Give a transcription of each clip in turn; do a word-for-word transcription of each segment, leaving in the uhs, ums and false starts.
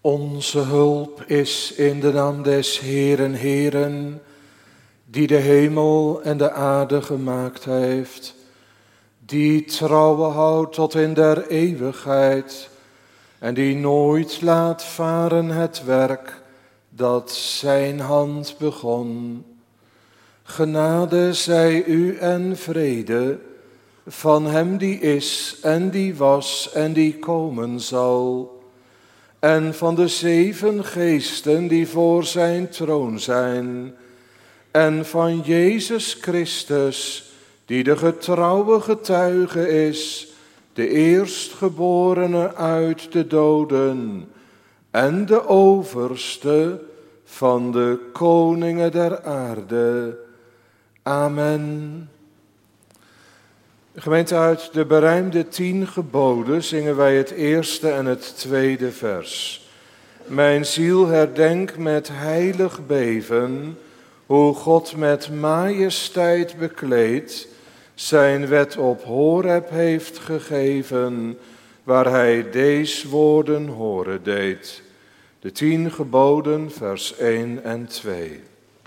Onze hulp is in de naam des Heeren, Heeren, die de hemel en de aarde gemaakt heeft, die trouwe houdt tot in der eeuwigheid en die nooit laat varen het werk dat zijn hand begon. Genade zij u en vrede van hem die is en die was en die komen zal, en van de zeven geesten die voor zijn troon zijn, en van Jezus Christus, die de getrouwe getuige is, de eerstgeborene uit de doden, en de overste van de koningen der aarde. Amen. Gemeente, uit de berijmde tien geboden zingen wij het eerste en het tweede vers. Mijn ziel herdenk met heilig beven, hoe God met majesteit bekleed zijn wet op Horeb heeft gegeven, waar hij deze woorden horen deed. De tien geboden, vers één en twee.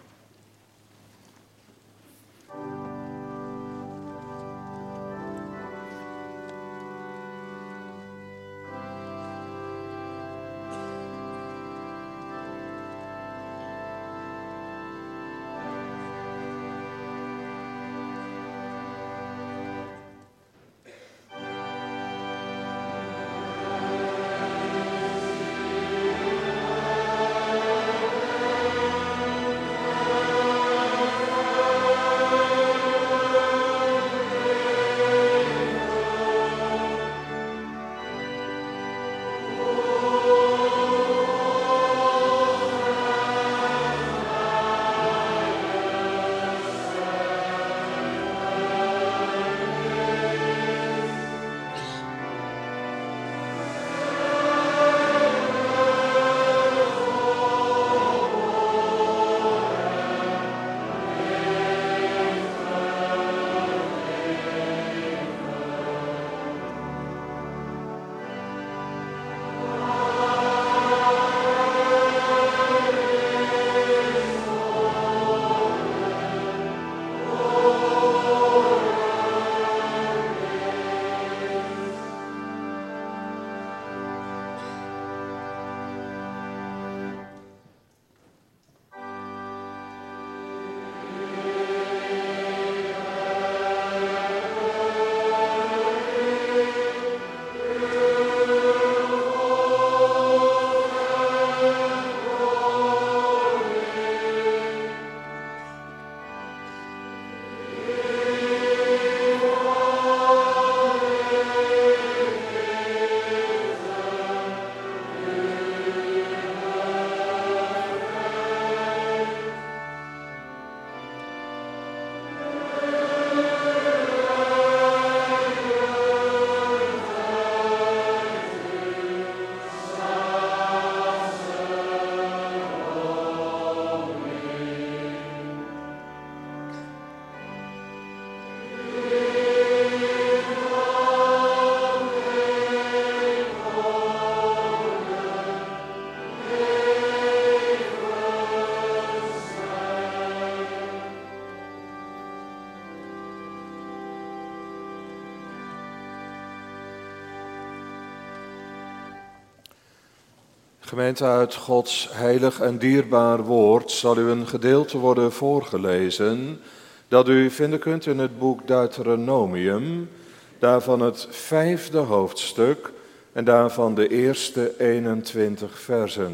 Gemeente, uit Gods heilig en dierbaar woord zal u een gedeelte worden voorgelezen dat u vinden kunt in het boek Deuteronomium, daarvan het vijfde hoofdstuk en daarvan de eerste eenentwintig versen.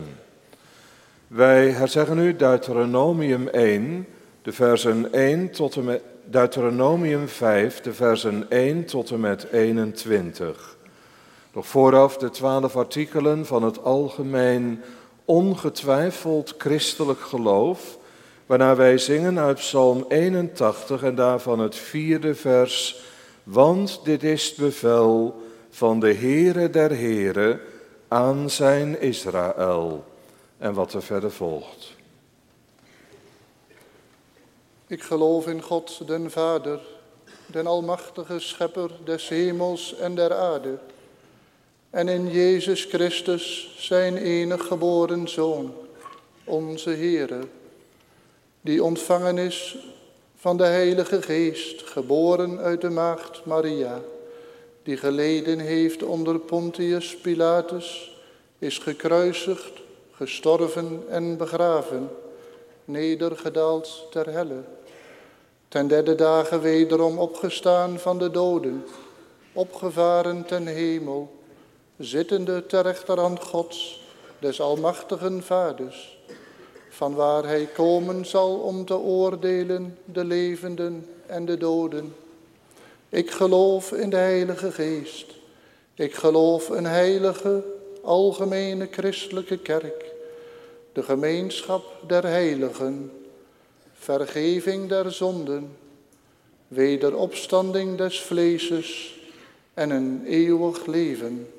Wij herzeggen nu Deuteronomium één, de versen één tot en met Deuteronomium vijf, de versen één tot en met eenentwintig. Nog vooraf de twaalf artikelen van het algemeen ongetwijfeld christelijk geloof, waarna wij zingen uit Psalm eenentachtig en daarvan het vierde vers. Want dit is het bevel van de Heere der Heren aan zijn Israël. En wat er verder volgt. Ik geloof in God, den Vader, den almachtige schepper des hemels en der aarde, en in Jezus Christus, zijn enig geboren Zoon, onze Heere, die ontvangen is van de Heilige Geest, geboren uit de maagd Maria, die geleden heeft onder Pontius Pilatus, is gekruisigd, gestorven en begraven, nedergedaald ter helle, ten derde dagen wederom opgestaan van de doden, opgevaren ten hemel, zittende ter rechterhand Gods, des almachtigen Vaders, vanwaar hij komen zal om te oordelen de levenden en de doden. Ik geloof in de Heilige Geest. Ik geloof een heilige, algemene christelijke kerk, de gemeenschap der heiligen, vergeving der zonden, wederopstanding des vleeses en een eeuwig leven.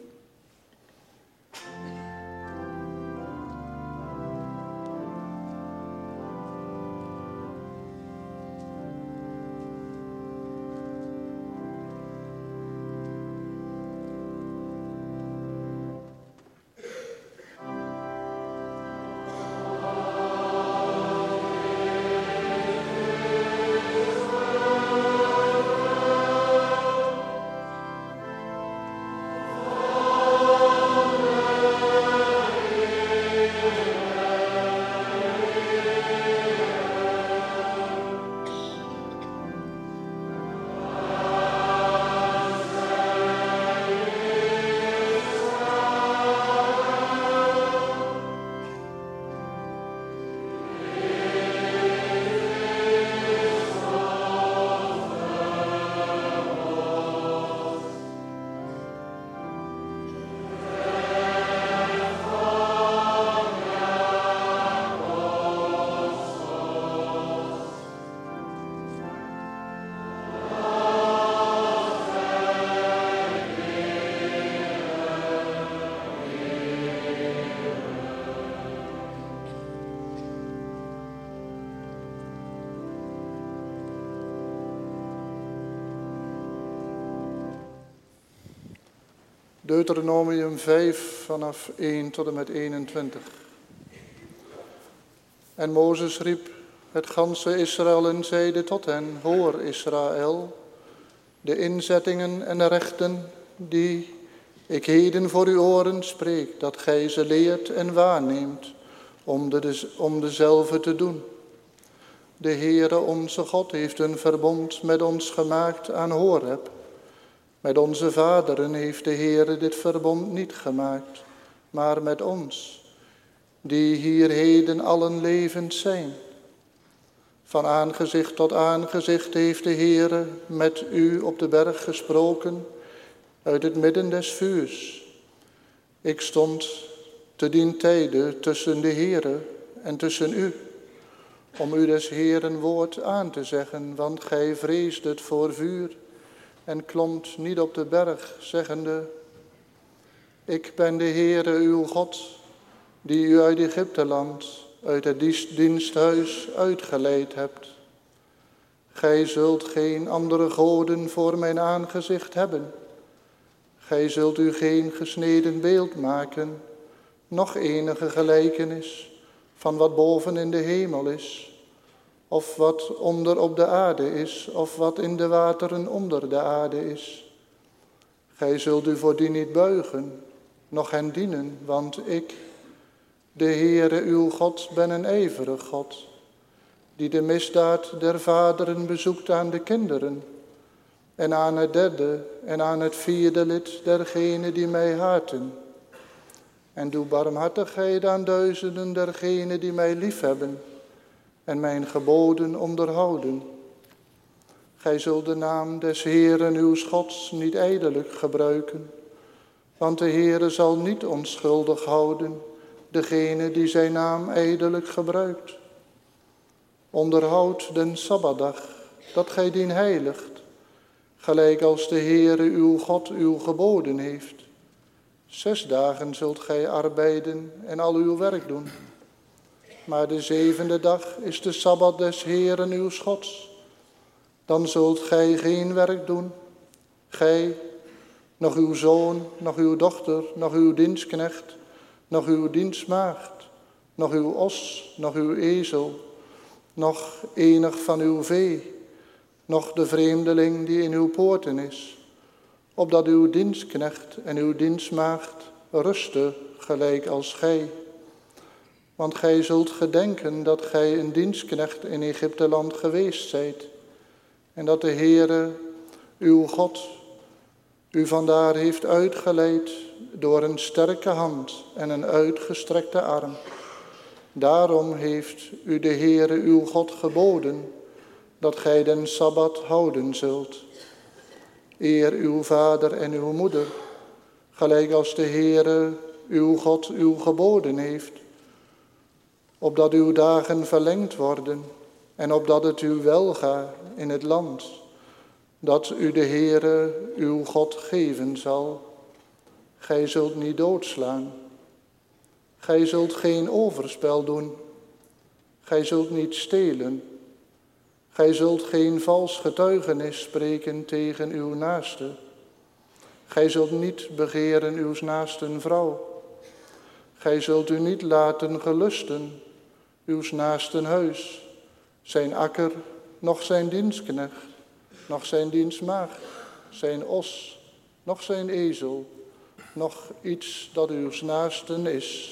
Deuteronomium vijf vanaf één tot en met eenentwintig. En Mozes riep het ganse Israël en zeide tot hen: Hoor Israël, de inzettingen en de rechten die ik heden voor uw oren spreek, dat gij ze leert en waarneemt om, de, om dezelfde te doen. De Heere onze God heeft een verbond met ons gemaakt aan Horeb. Met onze vaderen heeft de Heere dit verbond niet gemaakt, maar met ons, die hier heden allen levend zijn. Van aangezicht tot aangezicht heeft de Heere met u op de berg gesproken, uit het midden des vuurs. Ik stond te dien tijde tussen de Heere en tussen u, om u des Heeren woord aan te zeggen, want gij vreesdet voor vuur en klomt niet op de berg, zeggende: Ik ben de Heere uw God, die u uit Egypteland, uit het diensthuis uitgeleid hebt. Gij zult geen andere goden voor mijn aangezicht hebben. Gij zult u geen gesneden beeld maken, noch enige gelijkenis van wat boven in de hemel is, of wat onder op de aarde is, of wat in de wateren onder de aarde is. Gij zult u voor die niet buigen, noch hen dienen, want ik, de Heere uw God, ben een ijverig God, die de misdaad der vaderen bezoekt aan de kinderen, en aan het derde en aan het vierde lid dergenen die mij haten. En doe barmhartigheid aan duizenden dergenen die mij liefhebben en mijn geboden onderhouden. Gij zult de naam des Heeren uw Gods niet ijdelijk gebruiken, want de Heere zal niet onschuldig houden degene die zijn naam ijdelijk gebruikt. Onderhoud den Sabbatdag, dat gij dien heiligt, gelijk als de Heere uw God uw geboden heeft. Zes dagen zult gij arbeiden en al uw werk doen. Maar de zevende dag is de Sabbat des Heeren uw Gods. Dan zult gij geen werk doen, gij, nog uw zoon, nog uw dochter, nog uw dienstknecht, nog uw dienstmaagd, nog uw os, nog uw ezel, nog enig van uw vee, nog de vreemdeling die in uw poorten is, opdat uw dienstknecht en uw dienstmaagd rusten gelijk als gij. Want gij zult gedenken dat gij een dienstknecht in Egypteland geweest zijt, en dat de Heere, uw God, u vandaar heeft uitgeleid door een sterke hand en een uitgestrekte arm. Daarom heeft u de Heere uw God geboden, dat gij den Sabbat houden zult. Eer uw vader en uw moeder, gelijk als de Heere uw God uw geboden heeft, opdat uw dagen verlengd worden en opdat het u welga in het land, dat u de Heere uw God geven zal. Gij zult niet doodslaan. Gij zult geen overspel doen. Gij zult niet stelen. Gij zult geen vals getuigenis spreken tegen uw naaste. Gij zult niet begeren uw naasten vrouw. Gij zult u niet laten gelusten uw naasten huis, zijn akker, noch zijn dienstknecht, noch zijn dienstmaagd, zijn os, noch zijn ezel, noch iets dat uw naasten is.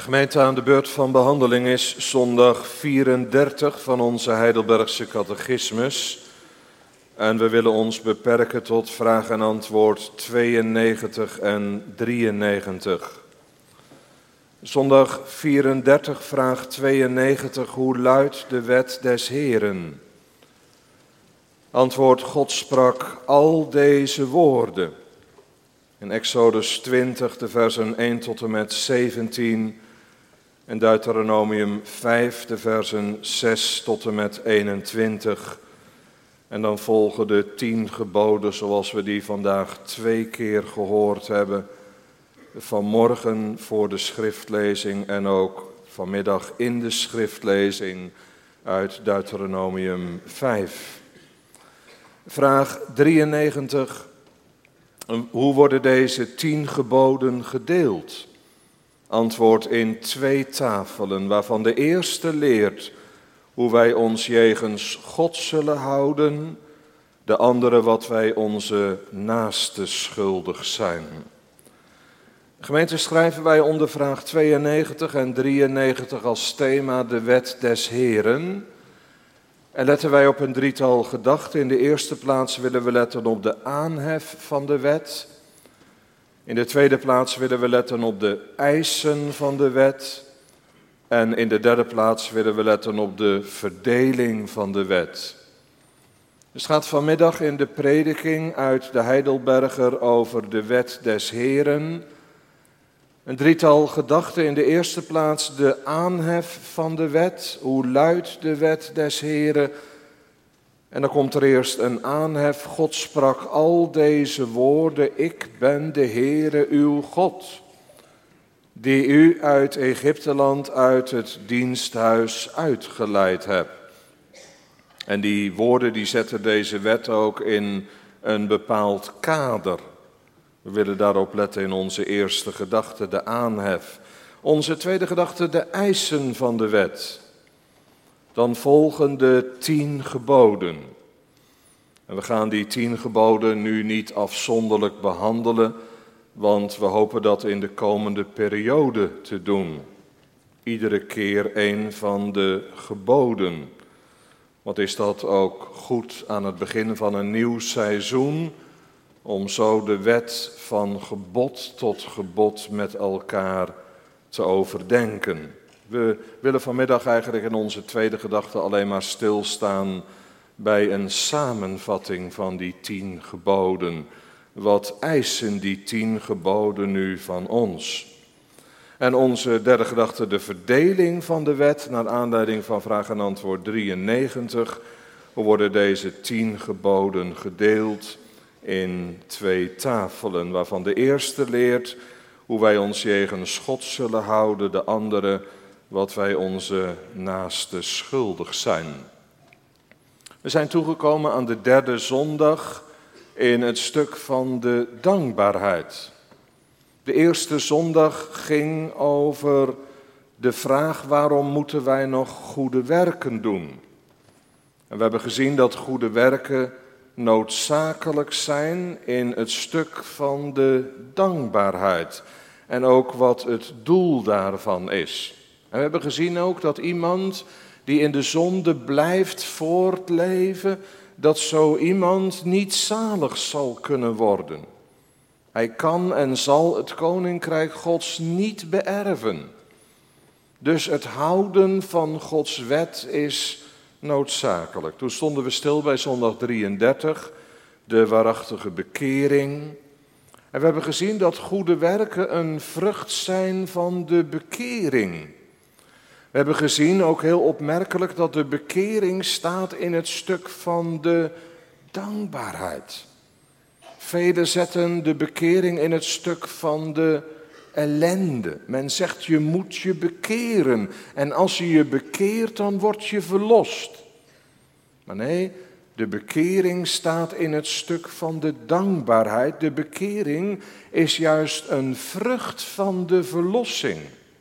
Gemeente, aan de beurt van behandeling is zondag vierendertig van onze Heidelbergse catechismus. En we willen ons beperken tot vraag en antwoord tweeënnegentig en drieënnegentig. Zondag vierendertig, vraag tweeënnegentig, hoe luidt de wet des Heeren? Antwoord, God sprak al deze woorden. In Exodus twintig, de versen één tot en met zeventien. En Deuteronomium vijf, de versen zes tot en met eenentwintig. En dan volgen de tien geboden zoals we die vandaag twee keer gehoord hebben. Vanmorgen voor de schriftlezing en ook vanmiddag in de schriftlezing uit Deuteronomium vijf. Vraag drieënnegentig. Hoe worden deze tien geboden gedeeld? Antwoord, in twee tafelen, waarvan de eerste leert hoe wij ons jegens God zullen houden, de andere wat wij onze naaste schuldig zijn. Gemeente, schrijven wij onder vraag tweeënnegentig en drieënnegentig als thema de wet des Heeren. En letten wij op een drietal gedachten. In de eerste plaats willen we letten op de aanhef van de wet. In de tweede plaats willen we letten op de eisen van de wet. En in de derde plaats willen we letten op de verdeling van de wet. Het gaat vanmiddag in de prediking uit de Heidelberger over de wet des Heeren. Een drietal gedachten. In de eerste plaats de aanhef van de wet. Hoe luidt de wet des Heeren? En dan komt er eerst een aanhef. God sprak al deze woorden. Ik ben de Heere uw God, die u uit Egypteland, uit het diensthuis uitgeleid heb. En die woorden die zetten deze wet ook in een bepaald kader. We willen daarop letten in onze eerste gedachte, de aanhef. Onze tweede gedachte, de eisen van de wet. Dan volgen de tien geboden. En we gaan die tien geboden nu niet afzonderlijk behandelen, want we hopen dat in de komende periode te doen. Iedere keer een van de geboden. Wat is dat ook goed aan het begin van een nieuw seizoen, om zo de wet van gebod tot gebod met elkaar te overdenken. We willen vanmiddag eigenlijk in onze tweede gedachte alleen maar stilstaan bij een samenvatting van die tien geboden. Wat eisen die tien geboden nu van ons? En onze derde gedachte, de verdeling van de wet, naar aanleiding van vraag en antwoord drieënnegentig. Hoe worden deze tien geboden gedeeld in twee tafelen, waarvan de eerste leert hoe wij ons jegens God zullen houden, de andere wat wij onze naaste schuldig zijn. We zijn toegekomen aan de derde zondag in het stuk van de dankbaarheid. De eerste zondag ging over de vraag: waarom moeten wij nog goede werken doen? En we hebben gezien dat goede werken noodzakelijk zijn in het stuk van de dankbaarheid. En ook wat het doel daarvan is. En we hebben gezien ook dat iemand die in de zonde blijft voortleven, dat zo iemand niet zalig zal kunnen worden. Hij kan en zal het koninkrijk Gods niet beërven. Dus het houden van Gods wet is noodzakelijk. Toen stonden we stil bij zondag drieëndertig, de waarachtige bekering. En we hebben gezien dat goede werken een vrucht zijn van de bekering. We hebben gezien, ook heel opmerkelijk, dat de bekering staat in het stuk van de dankbaarheid. Velen zetten de bekering in het stuk van de ellende. Men zegt, je moet je bekeren. En als je je bekeert, dan word je verlost. Maar nee, de bekering staat in het stuk van de dankbaarheid. De bekering is juist een vrucht van de verlossing.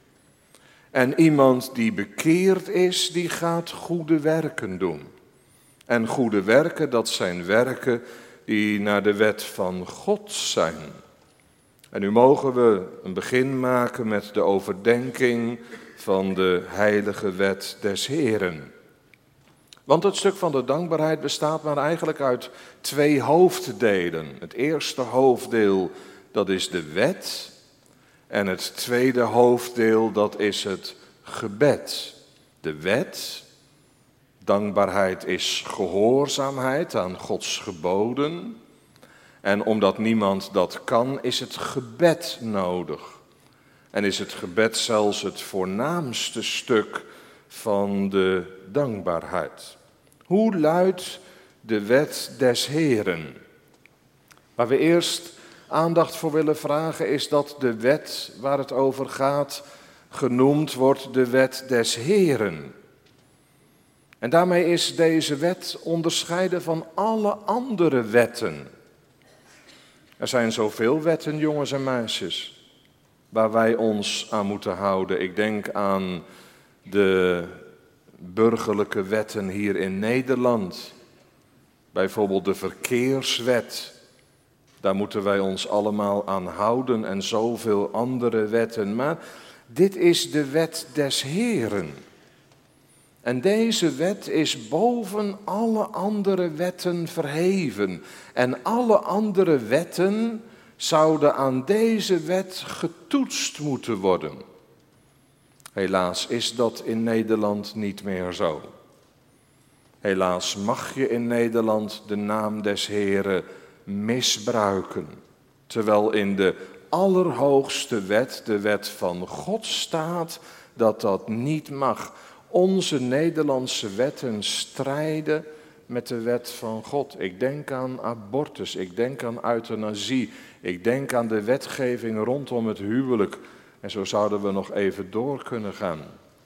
En iemand die bekeerd is, die gaat goede werken doen. En goede werken, dat zijn werken die naar de wet van God zijn. En nu mogen we een begin maken met de overdenking van de heilige wet des Heren. Want het stuk van de dankbaarheid bestaat maar eigenlijk uit twee hoofddelen. Het eerste hoofddeel, dat is de wet. En het tweede hoofddeel, dat is het gebed. De wet, dankbaarheid is gehoorzaamheid aan Gods geboden. En omdat niemand dat kan, is het gebed nodig. En is het gebed zelfs het voornaamste stuk van de dankbaarheid. Hoe luidt de wet des Heren? Waar we eerst aandacht voor willen vragen is dat de wet waar het over gaat genoemd wordt de wet des Heren. En daarmee is deze wet onderscheiden van alle andere wetten. Er zijn zoveel wetten, jongens en meisjes, waar wij ons aan moeten houden. Ik denk aan de burgerlijke wetten hier in Nederland. Bijvoorbeeld de verkeerswet. Daar moeten wij ons allemaal aan houden en zoveel andere wetten. Maar dit is de wet des Heren. En deze wet is boven alle andere wetten verheven. En alle andere wetten zouden aan deze wet getoetst moeten worden. Helaas is dat in Nederland niet meer zo. Helaas mag je in Nederland de naam des Heren misbruiken. Terwijl in de allerhoogste wet, de wet van God, staat dat dat niet mag. Onze Nederlandse wetten strijden met de wet van God. Ik denk aan abortus, ik denk aan euthanasie, ik denk aan de wetgeving rondom het huwelijk. En zo zouden we nog even door kunnen gaan.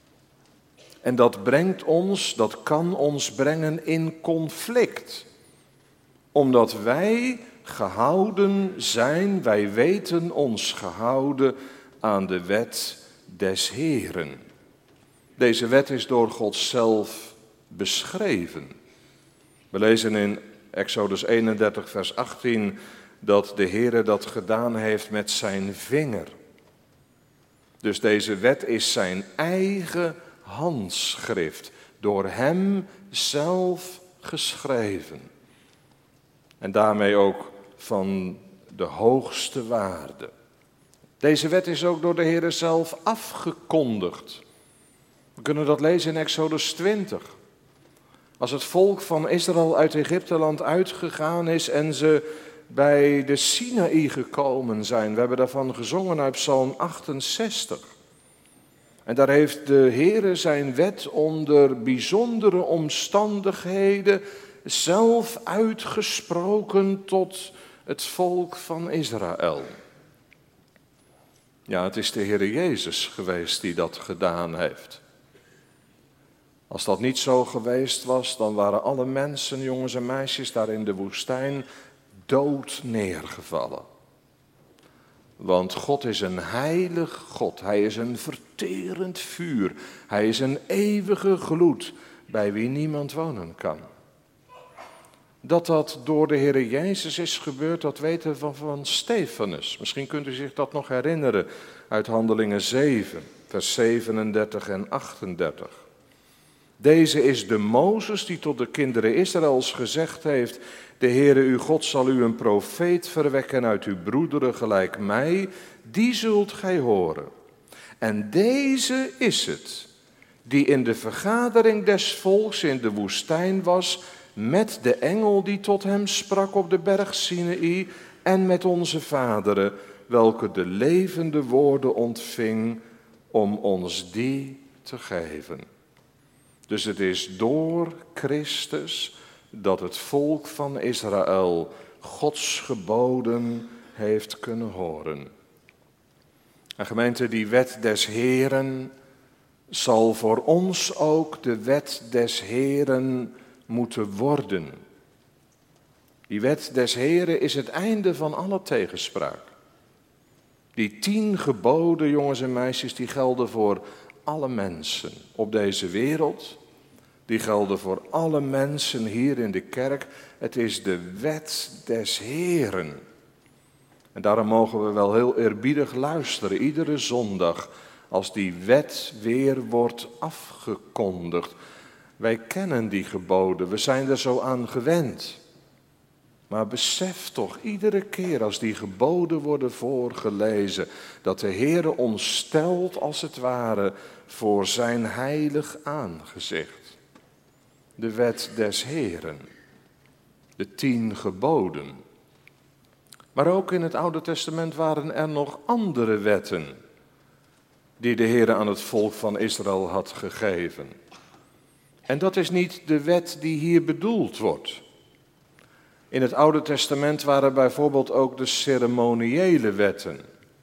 En dat brengt ons, dat kan ons brengen in conflict. Omdat wij gehouden zijn, wij weten ons gehouden aan de wet des Heren. Deze wet is door God zelf beschreven. We lezen in Exodus eenendertig vers achttien dat de Heere dat gedaan heeft met zijn vinger. Dus deze wet is zijn eigen handschrift, door hem zelf geschreven. En daarmee ook van de hoogste waarde. Deze wet is ook door de Heere zelf afgekondigd. We kunnen dat lezen in Exodus twintig. Als het volk van Israël uit Egypteland uitgegaan is en ze bij de Sinaï gekomen zijn. We hebben daarvan gezongen uit Psalm achtenzestig. En daar heeft de Heere zijn wet onder bijzondere omstandigheden zelf uitgesproken tot het volk van Israël. Ja, het is de Heere Jezus geweest die dat gedaan heeft. Als dat niet zo geweest was, dan waren alle mensen, jongens en meisjes, daar in de woestijn dood neergevallen. Want God is een heilig God. Hij is een verterend vuur. Hij is een eeuwige gloed bij wie niemand wonen kan. Dat dat door de Heere Jezus is gebeurd, dat weten we van, van Stefanus. Misschien kunt u zich dat nog herinneren uit Handelingen zeven, vers zevenendertig en achtendertig. Deze is de Mozes die tot de kinderen Israëls gezegd heeft: de Heere uw God zal u een profeet verwekken uit uw broederen gelijk mij, die zult gij horen. En deze is het, die in de vergadering des volks in de woestijn was, met de engel die tot hem sprak op de berg Sinaï en met onze vaderen, welke de levende woorden ontving om ons die te geven. Dus het is door Christus dat het volk van Israël Gods geboden heeft kunnen horen. En gemeente, die wet des Heren zal voor ons ook de wet des Heren moeten worden. Die wet des Heren is het einde van alle tegenspraak. Die tien geboden, jongens en meisjes, die gelden voor alle mensen op deze wereld. Die gelden voor alle mensen hier in de kerk. Het is de wet des Heren. En daarom mogen we wel heel eerbiedig luisteren, iedere zondag, als die wet weer wordt afgekondigd. Wij kennen die geboden, we zijn er zo aan gewend. Maar besef toch iedere keer als die geboden worden voorgelezen, dat de Heere ons stelt als het ware voor zijn heilig aangezicht. De wet des Heeren, de tien geboden. Maar ook in het Oude Testament waren er nog andere wetten die de Heere aan het volk van Israël had gegeven. En dat is niet de wet die hier bedoeld wordt. In het Oude Testament waren bijvoorbeeld ook de ceremoniële wetten.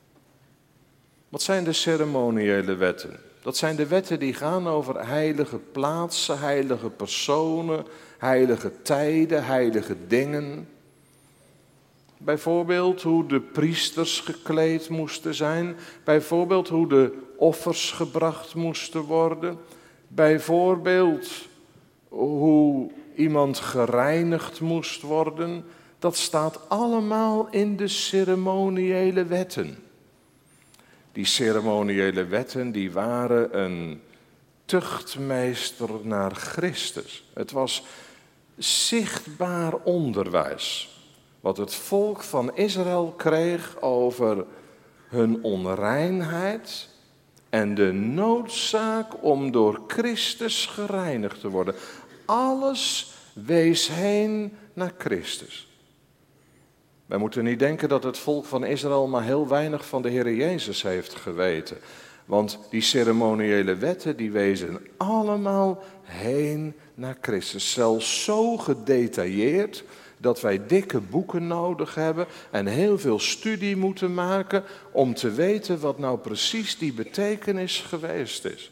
Wat zijn de ceremoniële wetten? Dat zijn de wetten die gaan over heilige plaatsen, heilige personen, heilige tijden, heilige dingen. Bijvoorbeeld hoe de priesters gekleed moesten zijn. Bijvoorbeeld hoe de offers gebracht moesten worden. Bijvoorbeeld hoe iemand gereinigd moest worden. Dat staat allemaal in de ceremoniële wetten. Die ceremoniële wetten die waren een tuchtmeester naar Christus. Het was zichtbaar onderwijs wat het volk van Israël kreeg over hun onreinheid en de noodzaak om door Christus gereinigd te worden. Alles wees heen naar Christus. Wij moeten niet denken dat het volk van Israël maar heel weinig van de Heer Jezus heeft geweten. Want die ceremoniële wetten die wezen allemaal heen naar Christus. Zelfs zo gedetailleerd dat wij dikke boeken nodig hebben en heel veel studie moeten maken om te weten wat nou precies die betekenis geweest is.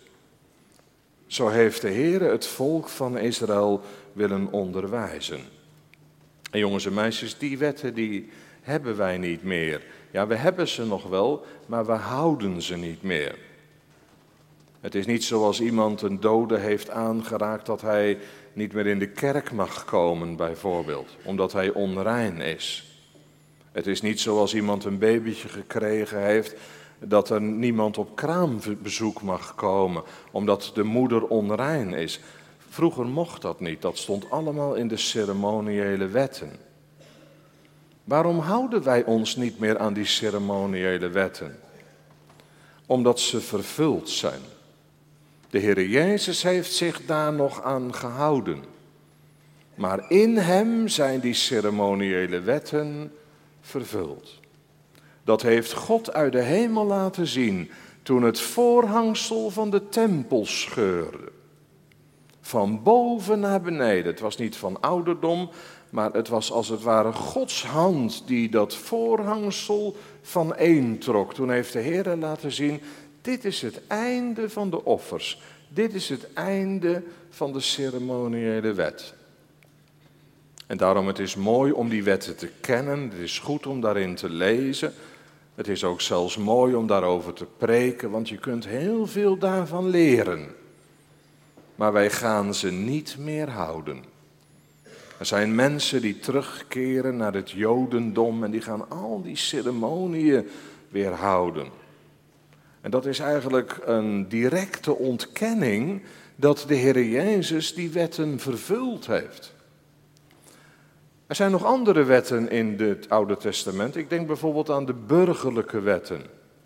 Zo heeft de Heer het volk van Israël willen onderwijzen. En jongens en meisjes, die wetten die hebben wij niet meer. Ja, we hebben ze nog wel, maar we houden ze niet meer. Het is niet zoals iemand een dode heeft aangeraakt dat hij niet meer in de kerk mag komen, bijvoorbeeld, omdat hij onrein is. Het is niet zoals iemand een babytje gekregen heeft dat er niemand op kraambezoek mag komen, omdat de moeder onrein is. Vroeger mocht dat niet, dat stond allemaal in de ceremoniële wetten. Waarom houden wij ons niet meer aan die ceremoniële wetten? Omdat ze vervuld zijn. De Heer Jezus heeft zich daar nog aan gehouden. Maar in hem zijn die ceremoniële wetten vervuld. Dat heeft God uit de hemel laten zien toen het voorhangsel van de tempel scheurde. Van boven naar beneden. Het was niet van ouderdom, maar het was als het ware Gods hand die dat voorhangsel vaneentrok. Toen heeft de Heer laten zien, dit is het einde van de offers. Dit is het einde van de ceremoniële wet. En daarom het is mooi om die wetten te kennen. Het is goed om daarin te lezen. Het is ook zelfs mooi om daarover te preken, want je kunt heel veel daarvan leren. Maar wij gaan ze niet meer houden. Er zijn mensen die terugkeren naar het Jodendom en die gaan al die ceremonieën weer houden. En dat is eigenlijk een directe ontkenning dat de Heer Jezus die wetten vervuld heeft. Er zijn nog andere wetten in het Oude Testament. Ik denk bijvoorbeeld aan de burgerlijke wetten.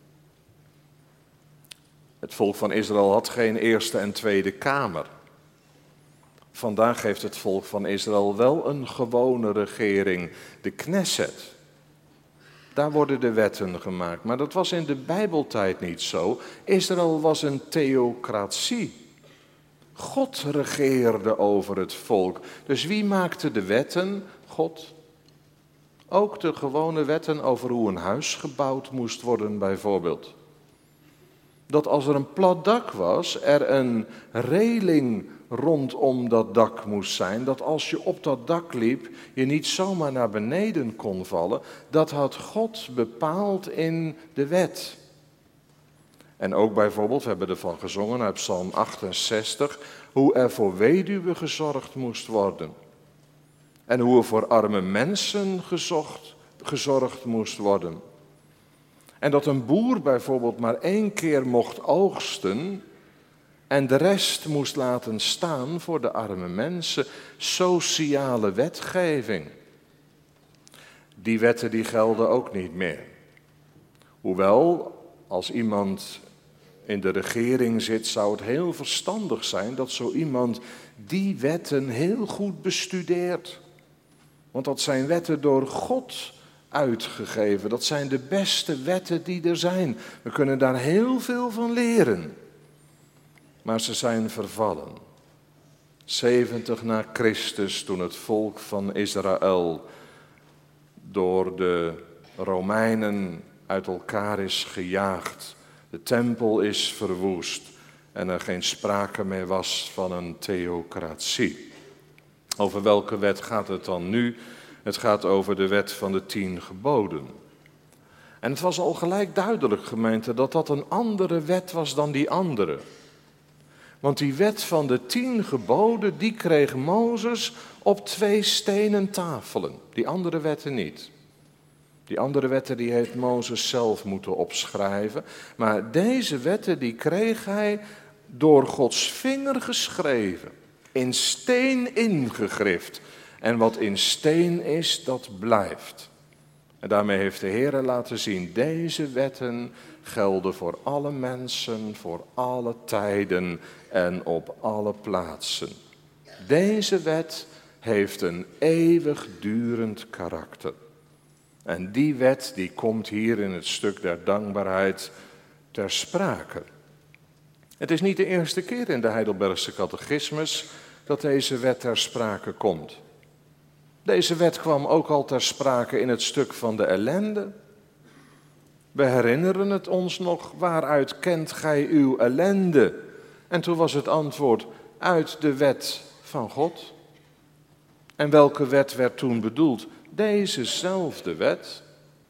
Het volk van Israël had geen Eerste en Tweede Kamer. Vandaag heeft het volk van Israël wel een gewone regering, de Knesset. Daar worden de wetten gemaakt. Maar dat was in de Bijbeltijd niet zo. Israël was een theocratie. God regeerde over het volk. Dus wie maakte de wetten? God. Ook de gewone wetten over hoe een huis gebouwd moest worden bijvoorbeeld. Dat als er een plat dak was, er een reling rondom dat dak moest zijn. Dat als je op dat dak liep, je niet zomaar naar beneden kon vallen. Dat had God bepaald in de wet. En ook bijvoorbeeld, we hebben ervan gezongen uit Psalm achtenzestig, hoe er voor weduwen gezorgd moest worden. En hoe er voor arme mensen gezocht, gezorgd moest worden. En dat een boer bijvoorbeeld maar één keer mocht oogsten en de rest moest laten staan voor de arme mensen. Sociale wetgeving. Die wetten die gelden ook niet meer. Hoewel, als iemand in de regering zit, zou het heel verstandig zijn dat zo iemand die wetten heel goed bestudeert. Want dat zijn wetten door God uitgegeven. Dat zijn de beste wetten die er zijn. We kunnen daar heel veel van leren. Maar ze zijn vervallen. zeventig na Christus, toen het volk van Israël door de Romeinen uit elkaar is gejaagd. De tempel is verwoest en er geen sprake meer was van een theocratie. Over welke wet gaat het dan nu? Het gaat over de wet van de tien geboden. En het was al gelijk duidelijk, gemeente, dat dat een andere wet was dan die andere. Want die wet van de tien geboden, die kreeg Mozes op twee stenen tafelen. Die andere wetten niet. Die andere wetten die heeft Mozes zelf moeten opschrijven. Maar deze wetten die kreeg hij door Gods vinger geschreven. In steen ingegrift. En wat in steen is, dat blijft. En daarmee heeft de Heer laten zien, deze wetten gelden voor alle mensen, voor alle tijden en op alle plaatsen. Deze wet heeft een eeuwigdurend karakter. En die wet die komt hier in het stuk der dankbaarheid ter sprake. Het is niet de eerste keer in de Heidelbergse catechismus dat deze wet ter sprake komt. Deze wet kwam ook al ter sprake in het stuk van de ellende. We herinneren het ons nog, waaruit kent gij uw ellende? En toen was het antwoord, uit de wet van God. En welke wet werd toen bedoeld? Dezezelfde wet.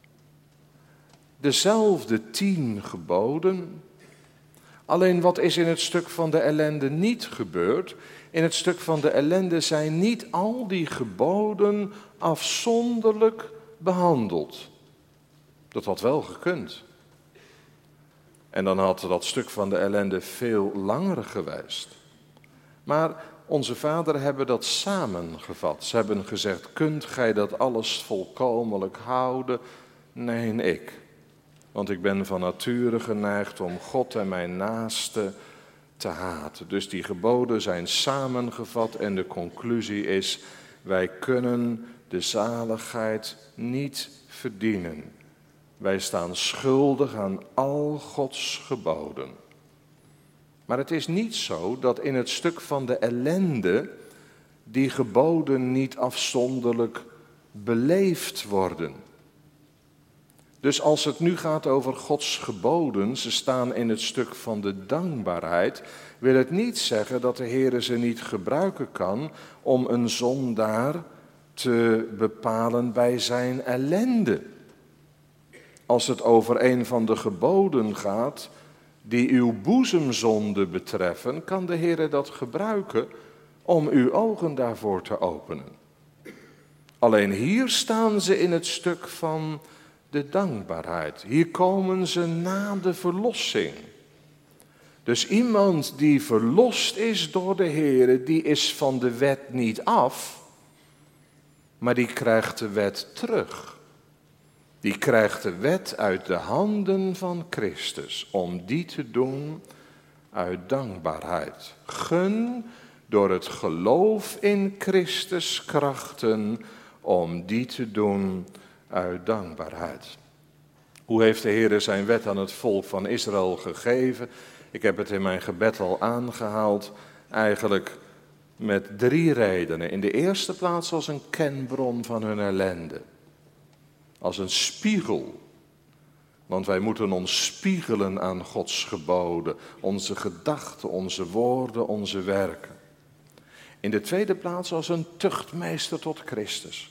Dezelfde tien geboden. Alleen wat is in het stuk van de ellende niet gebeurd? In het stuk van de ellende zijn niet al die geboden afzonderlijk behandeld. Dat had wel gekund. En dan had dat stuk van de ellende veel langer geweest. Maar onze vaderen hebben dat samengevat. Ze hebben gezegd, kunt gij dat alles volkomenlijk houden? Nee, ik. Want ik ben van nature geneigd om God en mijn naaste te haten. Dus die geboden zijn samengevat en de conclusie is, wij kunnen de zaligheid niet verdienen. Wij staan schuldig aan al Gods geboden. Maar het is niet zo dat in het stuk van de ellende die geboden niet afzonderlijk beleefd worden. Dus als het nu gaat over Gods geboden, ze staan in het stuk van de dankbaarheid, wil het niet zeggen dat de Heer ze niet gebruiken kan om een zondaar te bepalen bij zijn ellende. Als het over een van de geboden gaat die uw boezemzonde betreffen, kan de Heer dat gebruiken om uw ogen daarvoor te openen. Alleen hier staan ze in het stuk van de dankbaarheid. Hier komen ze na de verlossing. Dus iemand die verlost is door de Heer, die is van de wet niet af, maar die krijgt de wet terug. Die krijgt de wet uit de handen van Christus, om die te doen uit dankbaarheid. Gun door het geloof in Christus krachten, om die te doen uit dankbaarheid. Hoe heeft de Heer zijn wet aan het volk van Israël gegeven? Ik heb het in mijn gebed al aangehaald, eigenlijk met drie redenen. In de eerste plaats als een kenbron van hun ellende. Als een spiegel. Want wij moeten ons spiegelen aan Gods geboden. Onze gedachten, onze woorden, onze werken. In de tweede plaats als een tuchtmeester tot Christus.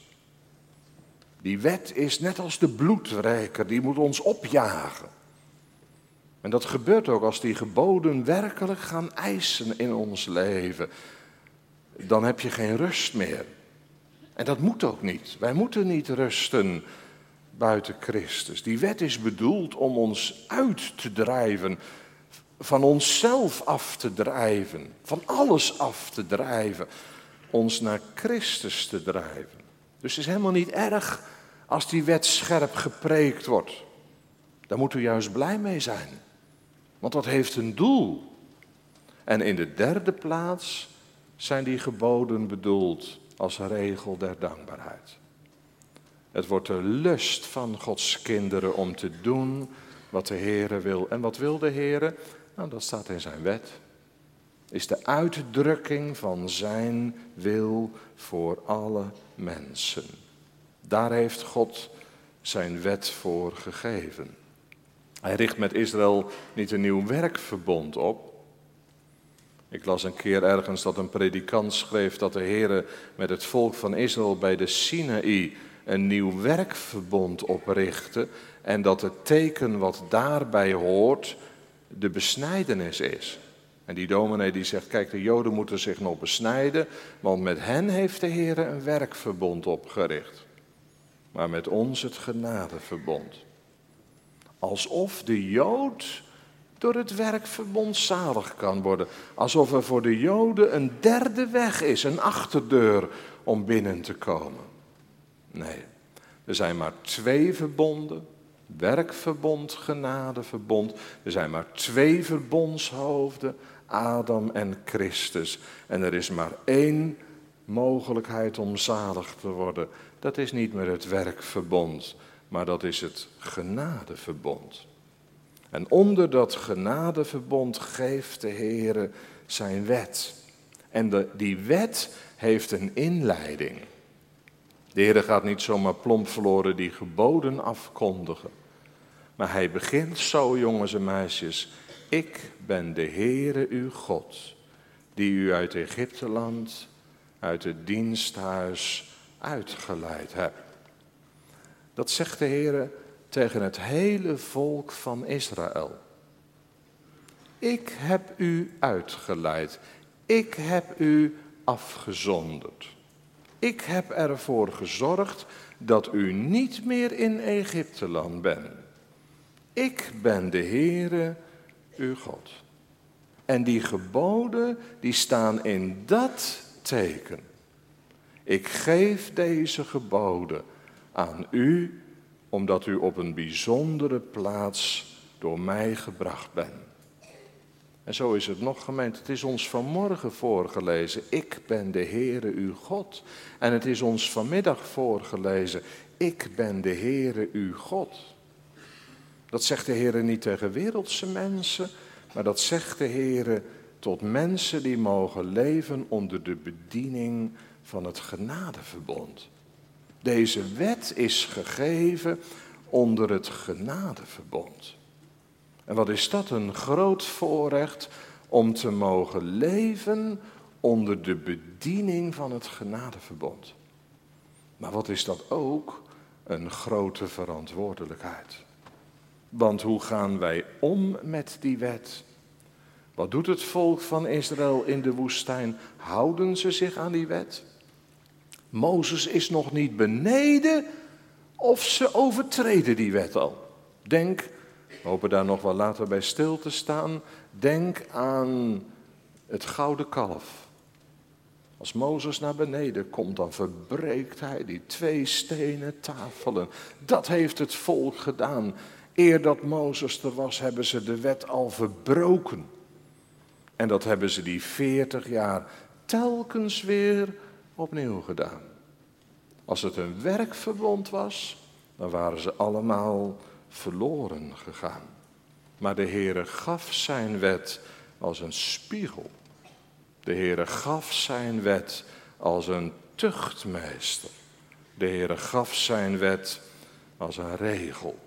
Die wet is net als de bloedreiker, die moet ons opjagen. En dat gebeurt ook als die geboden werkelijk gaan eisen in ons leven. Dan heb je geen rust meer. En dat moet ook niet. Wij moeten niet rusten buiten Christus. Die wet is bedoeld om ons uit te drijven, van onszelf af te drijven, van alles af te drijven, ons naar Christus te drijven. Dus het is helemaal niet erg als die wet scherp gepreekt wordt. Daar moet u juist blij mee zijn, want dat heeft een doel. En in de derde plaats zijn die geboden bedoeld als regel der dankbaarheid. Het wordt de lust van Gods kinderen om te doen wat de Heere wil. En wat wil de Heere? Nou, dat staat in zijn wet. Is de uitdrukking van zijn wil voor alle mensen. Daar heeft God zijn wet voor gegeven. Hij richt met Israël niet een nieuw werkverbond op. Ik las een keer ergens dat een predikant schreef dat de Heere met het volk van Israël bij de Sinaï een nieuw werkverbond oprichtte en dat het teken wat daarbij hoort de besnijdenis is. En die dominee die zegt, kijk, de Joden moeten zich nog besnijden, want met hen heeft de Heere een werkverbond opgericht. Maar met ons het genadeverbond. Alsof de Jood door het werkverbond zalig kan worden. Alsof er voor de Joden een derde weg is, een achterdeur om binnen te komen. Nee, er zijn maar twee verbonden. Werkverbond, genadeverbond. Er zijn maar twee verbondshoofden, Adam en Christus. En er is maar één mogelijkheid om zalig te worden. Dat is niet meer het werkverbond, maar dat is het genadeverbond. En onder dat genadeverbond geeft de Heere zijn wet. En de, die wet heeft een inleiding. De Heere gaat niet zomaar plomp verloren die geboden afkondigen. Maar hij begint zo, jongens en meisjes. Ik ben de Heere uw God, die u uit Egypteland, uit het diensthuis uitgeleid hebt. Dat zegt de Heere tegen het hele volk van Israël. Ik heb u uitgeleid. Ik heb u afgezonderd. Ik heb ervoor gezorgd dat u niet meer in Egypteland bent. Ik ben de Heere, uw God. En die geboden, die staan in dat teken. Ik geef deze geboden aan u, omdat u op een bijzondere plaats door mij gebracht bent. En zo is het nog, gemeente. Het is ons vanmorgen voorgelezen. Ik ben de Heere uw God. En het is ons vanmiddag voorgelezen. Ik ben de Heere uw God. Dat zegt de Heere niet tegen wereldse mensen, maar dat zegt de Heere tot mensen die mogen leven onder de bediening van het genadeverbond. Deze wet is gegeven onder het genadeverbond. En wat is dat een groot voorrecht om te mogen leven onder de bediening van het genadeverbond. Maar wat is dat ook een grote verantwoordelijkheid. Want hoe gaan wij om met die wet? Wat doet het volk van Israël in de woestijn? Houden ze zich aan die wet? Mozes is nog niet beneden of ze overtreden die wet al. Denk, we hopen daar nog wel later bij stil te staan, denk aan het gouden kalf. Als Mozes naar beneden komt, dan verbreekt hij die twee stenen tafelen. Dat heeft het volk gedaan. Eer dat Mozes er was, hebben ze de wet al verbroken. En dat hebben ze die veertig jaar telkens weer opnieuw gedaan. Als het een werkverbond was, dan waren ze allemaal verloren gegaan. Maar de Heere gaf zijn wet als een spiegel. De Heere gaf zijn wet als een tuchtmeester. De Heere gaf zijn wet als een regel.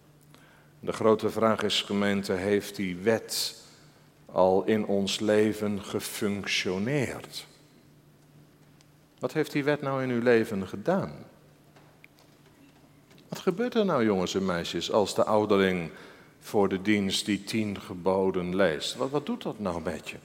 De grote vraag is, gemeente, heeft die wet al in ons leven gefunctioneerd? Wat heeft die wet nou in uw leven gedaan? Wat gebeurt er nou, jongens en meisjes, als de ouderling voor de dienst die tien geboden leest? Wat, wat doet dat nou met je?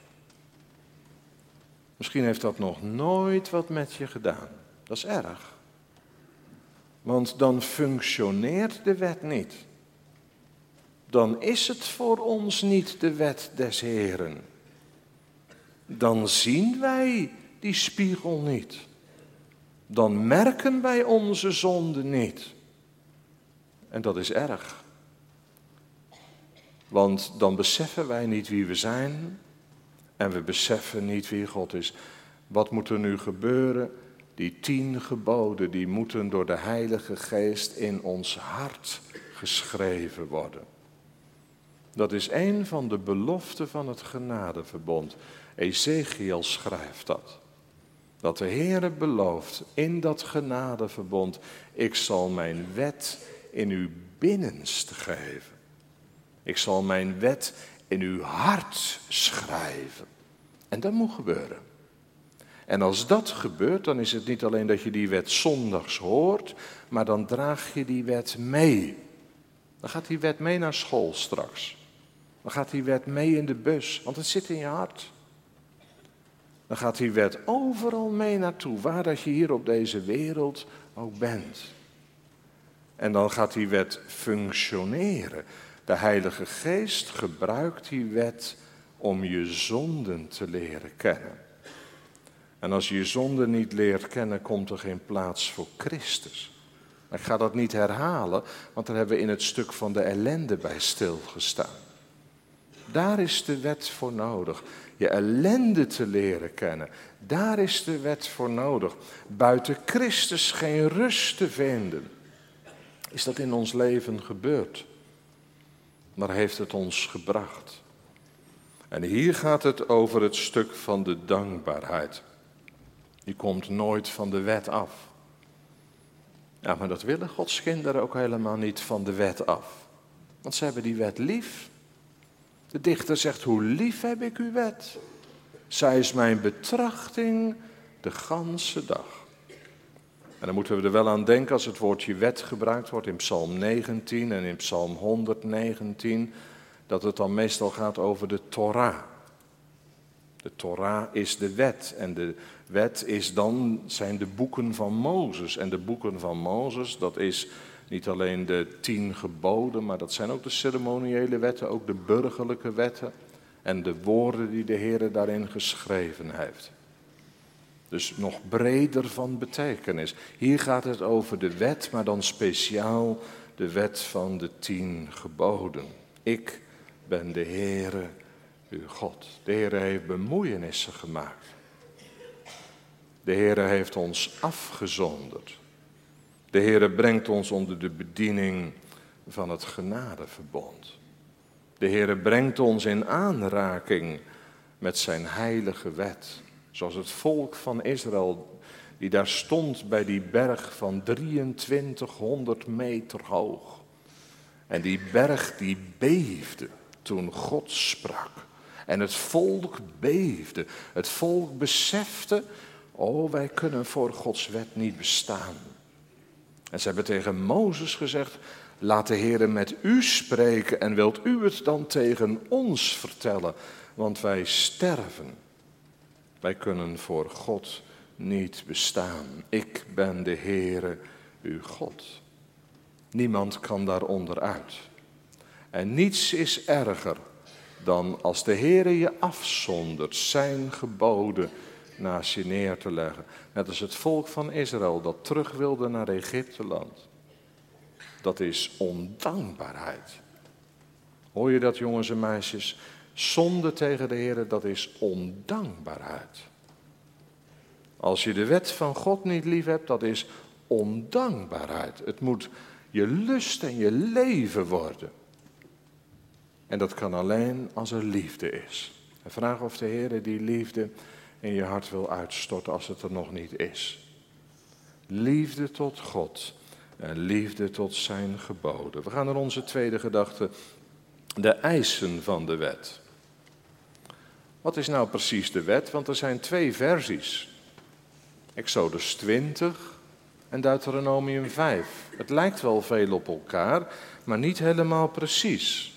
Misschien heeft dat nog nooit wat met je gedaan. Dat is erg. Want dan functioneert de wet niet. Dan is het voor ons niet de wet des Heeren. Dan zien wij die spiegel niet. Dan merken wij onze zonde niet. En dat is erg. Want dan beseffen wij niet wie we zijn en we beseffen niet wie God is. Wat moet er nu gebeuren? Die tien geboden, die moeten door de Heilige Geest in ons hart geschreven worden. Dat is een van de beloften van het genadeverbond. Ezechiel schrijft dat. Dat de Heere belooft in dat genadeverbond, ik zal mijn wet in uw binnenste geven. Ik zal mijn wet in uw hart schrijven. En dat moet gebeuren. En als dat gebeurt, dan is het niet alleen dat je die wet zondags hoort, maar dan draag je die wet mee. Dan gaat die wet mee naar school straks. Dan gaat die wet mee in de bus, want het zit in je hart. Dan gaat die wet overal mee naartoe, waar dat je hier op deze wereld ook bent. En dan gaat die wet functioneren. De Heilige Geest gebruikt die wet om je zonden te leren kennen. En als je je zonden niet leert kennen, komt er geen plaats voor Christus. Ik ga dat niet herhalen, want daar hebben we in het stuk van de ellende bij stilgestaan. Daar is de wet voor nodig. Je ellende te leren kennen. Daar is de wet voor nodig. Buiten Christus geen rust te vinden. Is dat in ons leven gebeurd? Maar heeft het ons gebracht? En hier gaat het over het stuk van de dankbaarheid. Die komt nooit van de wet af. Ja, maar dat willen Gods kinderen ook helemaal niet van de wet af. Want ze hebben die wet lief. De dichter zegt, hoe lief heb ik uw wet. Zij is mijn betrachting de ganse dag. En dan moeten we er wel aan denken als het woordje wet gebruikt wordt in Psalm negentien en in Psalm honderdnegentien, dat het dan meestal gaat over de Torah. De Torah is de wet en de wet is dan, zijn de boeken van Mozes. En de boeken van Mozes, dat is niet alleen de tien geboden, maar dat zijn ook de ceremoniële wetten, ook de burgerlijke wetten en de woorden die de Heer daarin geschreven heeft. Dus nog breder van betekenis. Hier gaat het over de wet, maar dan speciaal de wet van de tien geboden. Ik ben de Heere, uw God. De Heere heeft bemoeienissen gemaakt. De Heere heeft ons afgezonderd. De Heere brengt ons onder de bediening van het genadeverbond. De Heere brengt ons in aanraking met zijn heilige wet. Zoals het volk van Israël, die daar stond bij die berg van drieëntwintighonderd meter hoog. En die berg die beefde toen God sprak. En het volk beefde. Het volk besefte, oh, wij kunnen voor Gods wet niet bestaan. En ze hebben tegen Mozes gezegd, laat de Heere met u spreken en wilt u het dan tegen ons vertellen, want wij sterven. Wij kunnen voor God niet bestaan. Ik ben de Heere, uw God. Niemand kan daaronder uit. En niets is erger dan als de Heere je afzondert zijn geboden naast je neer te leggen. Net als het volk van Israël dat terug wilde naar Egypteland. Dat is ondankbaarheid. Hoor je dat, jongens en meisjes? Zonde tegen de Heere, dat is ondankbaarheid. Als je de wet van God niet lief hebt, dat is ondankbaarheid. Het moet je lust en je leven worden. En dat kan alleen als er liefde is. En vraag of de Heere die liefde in je hart wil uitstorten als het er nog niet is. Liefde tot God en liefde tot zijn geboden. We gaan naar onze tweede gedachte, de eisen van de wet. Wat is nou precies de wet? Want er zijn twee versies. Exodus twintig en Deuteronomium vijf. Het lijkt wel veel op elkaar, maar niet helemaal precies.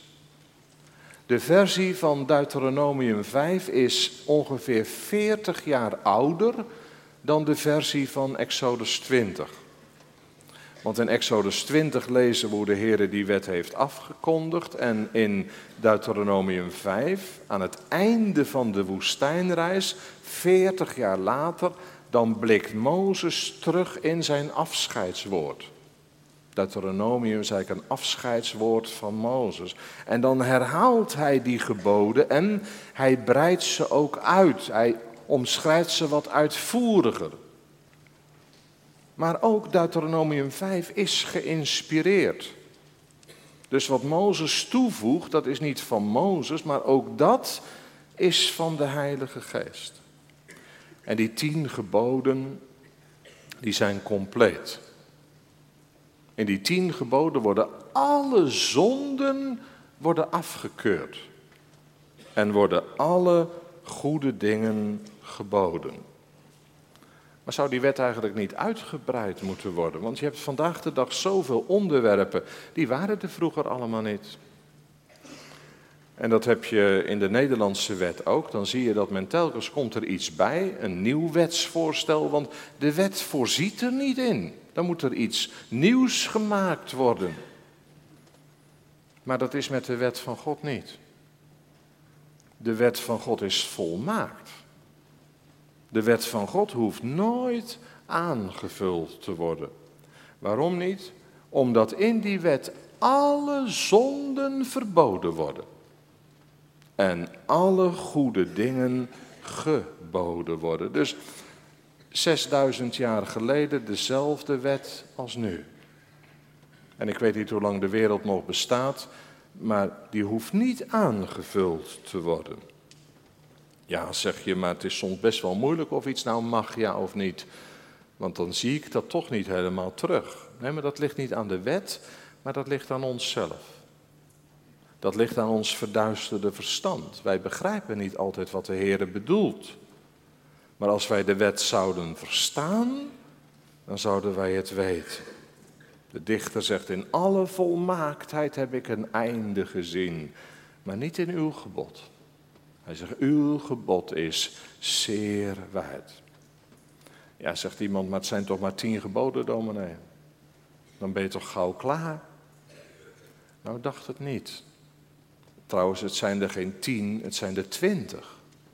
De versie van Deuteronomium vijf is ongeveer veertig jaar ouder dan de versie van Exodus twintig. Want in Exodus twintig lezen we hoe de Heer die wet heeft afgekondigd. En in Deuteronomium vijf, aan het einde van de woestijnreis, veertig jaar later, dan blikt Mozes terug in zijn afscheidswoord. Deuteronomium is eigenlijk een afscheidswoord van Mozes. En dan herhaalt hij die geboden en hij breidt ze ook uit. Hij omschrijft ze wat uitvoeriger. Maar ook Deuteronomium vijf is geïnspireerd. Dus wat Mozes toevoegt, dat is niet van Mozes, maar ook dat is van de Heilige Geest. En die tien geboden, die zijn compleet. In die tien geboden worden alle zonden worden afgekeurd. En worden alle goede dingen geboden. Maar zou die wet eigenlijk niet uitgebreid moeten worden? Want je hebt vandaag de dag zoveel onderwerpen, die waren er vroeger allemaal niet. En dat heb je in de Nederlandse wet ook. Dan zie je dat men telkens komt er iets bij, een nieuw wetsvoorstel, want de wet voorziet er niet in. Dan moet er iets nieuws gemaakt worden. Maar dat is met de wet van God niet. De wet van God is volmaakt. De wet van God hoeft nooit aangevuld te worden. Waarom niet? Omdat in die wet alle zonden verboden worden. En alle goede dingen geboden worden. Dus zesduizend jaar geleden dezelfde wet als nu. En ik weet niet hoe lang de wereld nog bestaat, maar die hoeft niet aangevuld te worden. Ja, zeg je, maar het is soms best wel moeilijk of iets nou mag, ja of niet. Want dan zie ik dat toch niet helemaal terug. Nee, maar dat ligt niet aan de wet, maar dat ligt aan onszelf. Dat ligt aan ons verduisterde verstand. Wij begrijpen niet altijd wat de Heer bedoelt. Maar als wij de wet zouden verstaan, dan zouden wij het weten. De dichter zegt, in alle volmaaktheid heb ik een einde gezien, maar niet in uw gebod. Hij zegt, uw gebod is zeer wijd. Ja, zegt iemand, maar het zijn toch maar tien geboden, dominee? Dan ben je toch gauw klaar? Nou, ik dacht het niet. Trouwens, het zijn er geen tien, het zijn er twintig.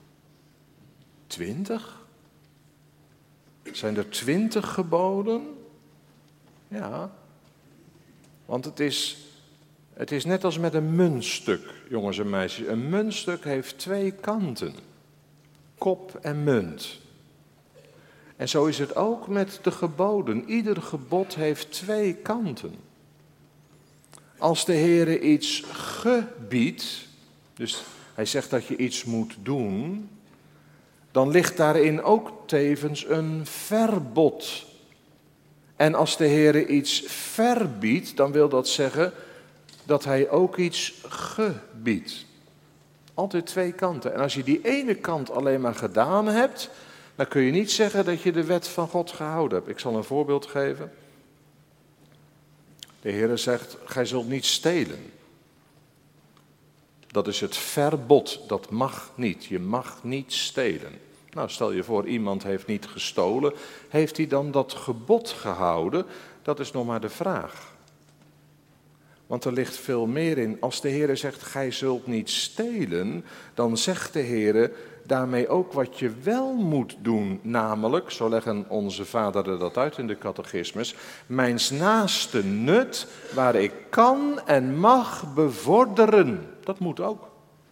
Twintig? Zijn er twintig geboden? Ja. Want het is, het is net als met een muntstuk, jongens en meisjes. Een muntstuk heeft twee kanten. Kop en munt. En zo is het ook met de geboden. Ieder gebod heeft twee kanten. Als de Heere iets gebiedt, dus hij zegt dat je iets moet doen, dan ligt daarin ook tevens een verbod. En als de Heere iets verbiedt, dan wil dat zeggen dat hij ook iets gebiedt. Altijd twee kanten. En als je die ene kant alleen maar gedaan hebt, dan kun je niet zeggen dat je de wet van God gehouden hebt. Ik zal een voorbeeld geven. De Heere zegt, gij zult niet stelen. Dat is het verbod, dat mag niet. Je mag niet stelen. Nou, stel je voor, iemand heeft niet gestolen. Heeft hij dan dat gebod gehouden? Dat is nog maar de vraag. Want er ligt veel meer in. Als de Heere zegt, gij zult niet stelen, dan zegt de Heere daarmee ook wat je wel moet doen. Namelijk, zo leggen onze vaderen dat uit in de catechismus, mijns naaste nut waar ik kan en mag bevorderen. Dat moet ook.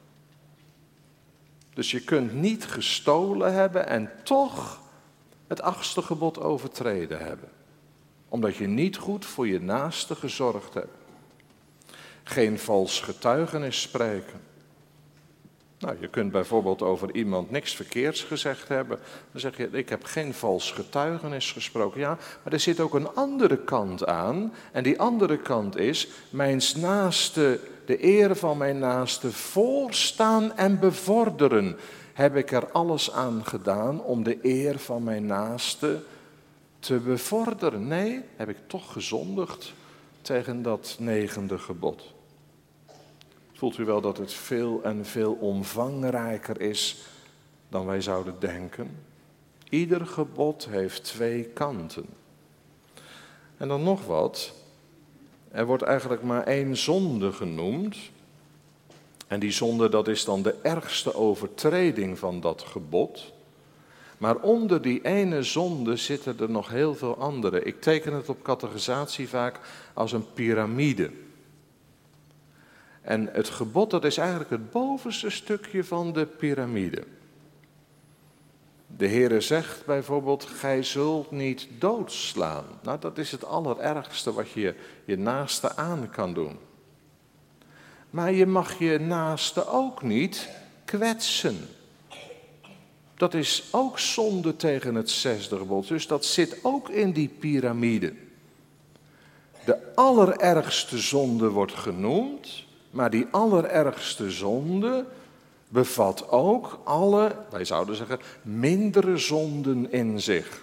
Dus je kunt niet gestolen hebben en toch het achtste gebod overtreden hebben. Omdat je niet goed voor je naaste gezorgd hebt. Geen vals getuigenis spreken. Nou, je kunt bijvoorbeeld over iemand niks verkeerds gezegd hebben. Dan zeg je, ik heb geen vals getuigenis gesproken. Ja, maar er zit ook een andere kant aan. En die andere kant is, mijns naaste, de eer van mijn naaste voorstaan en bevorderen. Heb ik er alles aan gedaan om de eer van mijn naaste te bevorderen? Nee, heb ik toch gezondigd tegen dat negende gebod. Voelt u wel dat het veel en veel omvangrijker is dan wij zouden denken? Ieder gebod heeft twee kanten. En dan nog wat. Er wordt eigenlijk maar één zonde genoemd. En die zonde, dat is dan de ergste overtreding van dat gebod. Maar onder die ene zonde zitten er nog heel veel andere. Ik teken het op catechisatie vaak als een piramide. En het gebod, dat is eigenlijk het bovenste stukje van de piramide. De Heere zegt bijvoorbeeld, gij zult niet doodslaan. Nou, dat is het allerergste wat je je naaste aan kan doen. Maar je mag je naaste ook niet kwetsen. Dat is ook zonde tegen het zesde gebod. Dus dat zit ook in die piramide. De allerergste zonde wordt genoemd, maar die allerergste zonde bevat ook alle, wij zouden zeggen, mindere zonden in zich.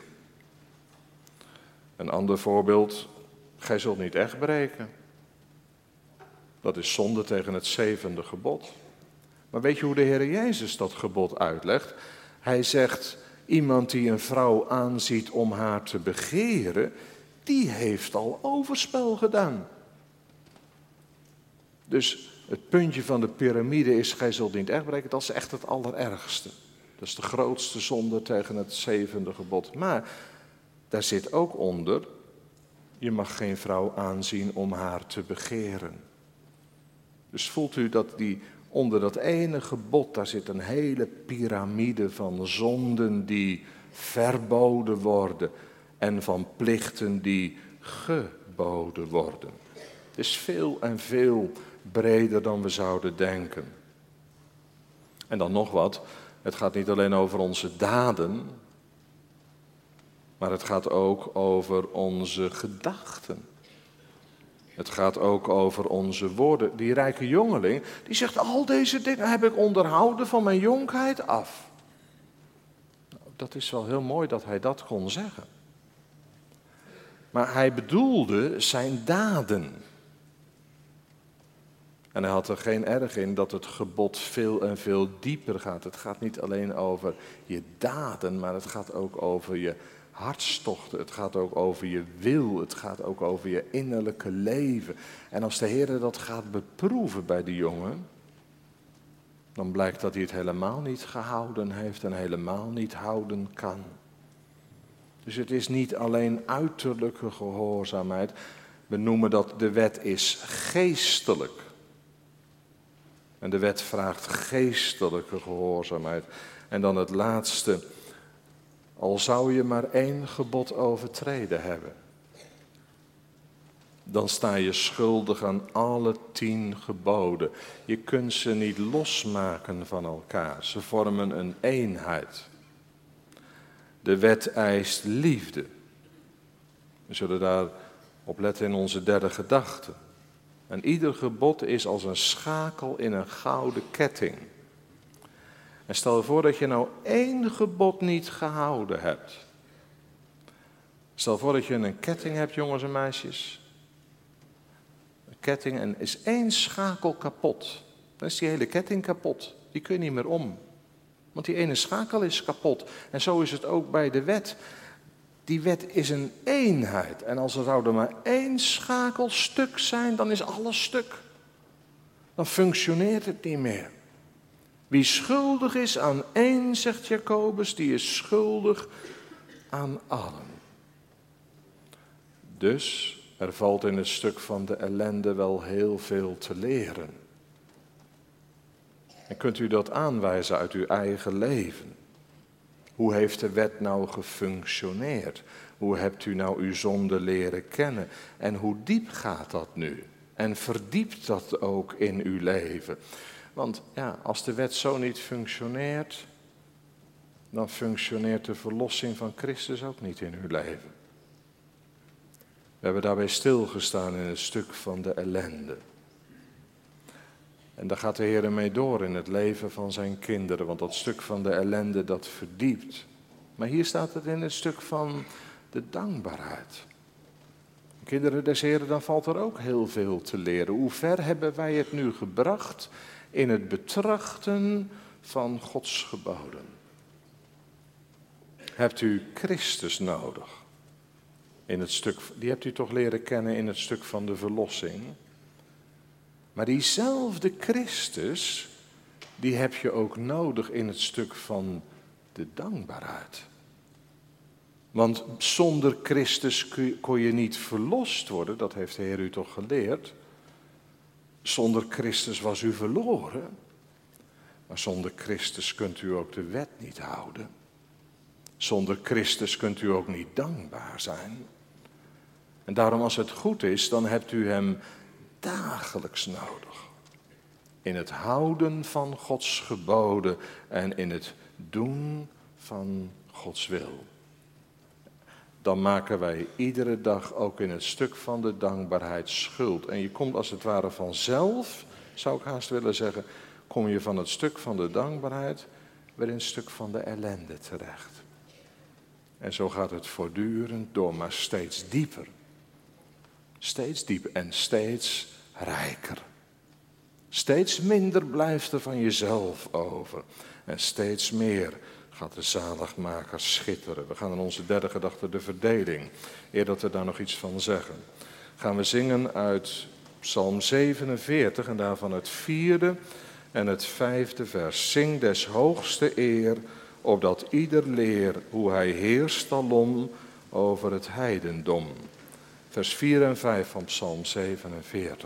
Een ander voorbeeld, gij zult niet echt breken. Dat is zonde tegen het zevende gebod. Maar weet je hoe de Heer Jezus dat gebod uitlegt? Hij zegt, iemand die een vrouw aanziet om haar te begeren, die heeft al overspel gedaan. Dus het puntje van de piramide is, gij zult niet echt breken, dat is echt het allerergste. Dat is de grootste zonde tegen het zevende gebod. Maar daar zit ook onder, je mag geen vrouw aanzien om haar te begeren. Dus voelt u dat die onder dat ene gebod, daar zit een hele piramide van zonden die verboden worden en van plichten die geboden worden. Het is veel en veel breder dan we zouden denken. En dan nog wat, het gaat niet alleen over onze daden, maar het gaat ook over onze gedachten. Het gaat ook over onze woorden. Die rijke jongeling, die zegt, al deze dingen heb ik onderhouden van mijn jonkheid af. Nou, dat is wel heel mooi dat hij dat kon zeggen. Maar hij bedoelde zijn daden. En hij had er geen erg in dat het gebod veel en veel dieper gaat. Het gaat niet alleen over je daden, maar het gaat ook over je hartstochten. Het gaat ook over je wil. Het gaat ook over je innerlijke leven. En als de Heer dat gaat beproeven bij die jongen, dan blijkt dat hij het helemaal niet gehouden heeft en helemaal niet houden kan. Dus het is niet alleen uiterlijke gehoorzaamheid. We noemen dat de wet is geestelijk. En de wet vraagt geestelijke gehoorzaamheid. En dan het laatste. Al zou je maar één gebod overtreden hebben, dan sta je schuldig aan alle tien geboden. Je kunt ze niet losmaken van elkaar. Ze vormen een eenheid. De wet eist liefde. We zullen daar op letten in onze derde gedachte. En ieder gebod is als een schakel in een gouden ketting. En stel je voor dat je nou één gebod niet gehouden hebt. Stel je voor dat je een ketting hebt, jongens en meisjes. Een ketting en is één schakel kapot. Dan is die hele ketting kapot. Die kun je niet meer om. Want die ene schakel is kapot. En zo is het ook bij de wet. Die wet is een eenheid. En als er zou er maar één schakel stuk zijn, dan is alles stuk. Dan functioneert het niet meer. Wie schuldig is aan één, zegt Jacobus, die is schuldig aan allen. Dus er valt in het stuk van de ellende wel heel veel te leren. En kunt u dat aanwijzen uit uw eigen leven? Hoe heeft de wet nou gefunctioneerd? Hoe hebt u nou uw zonde leren kennen? En hoe diep gaat dat nu? En verdiept dat ook in uw leven? Want ja, als de wet zo niet functioneert, dan functioneert de verlossing van Christus ook niet in uw leven. We hebben daarbij stilgestaan in het stuk van de ellende. En daar gaat de Heer mee door in het leven van zijn kinderen, want dat stuk van de ellende dat verdiept. Maar hier staat het in het stuk van de dankbaarheid. Kinderen des Heren, dan valt er ook heel veel te leren. Hoe ver hebben wij het nu gebracht in het betrachten van Gods geboden? Hebt u Christus nodig In het stuk, die hebt u toch leren kennen in het stuk van de verlossing. Maar diezelfde Christus, die heb je ook nodig in het stuk van de dankbaarheid. Want zonder Christus kon je niet verlost worden, dat heeft de Heer u toch geleerd. Zonder Christus was u verloren. Maar zonder Christus kunt u ook de wet niet houden. Zonder Christus kunt u ook niet dankbaar zijn. En daarom als het goed is, dan hebt u hem dagelijks nodig. In het houden van Gods geboden en in het doen van Gods wil. Dan maken wij iedere dag ook in het stuk van de dankbaarheid schuld. En je komt als het ware vanzelf, zou ik haast willen zeggen, kom je van het stuk van de dankbaarheid weer in het stuk van de ellende terecht. En zo gaat het voortdurend door, maar steeds dieper. Steeds dieper en steeds rijker. Steeds minder blijft er van jezelf over. En steeds meer gaat de zaligmaker schitteren. We gaan in onze derde gedachte de verdeling. Eer dat we daar nog iets van zeggen. Gaan we zingen uit Psalm zevenenveertig en daarvan het vierde en het vijfde vers. Zing des hoogste eer, opdat ieder leer hoe hij heerst alom over het heidendom. Vers vier en vijf van Psalm zevenenveertig.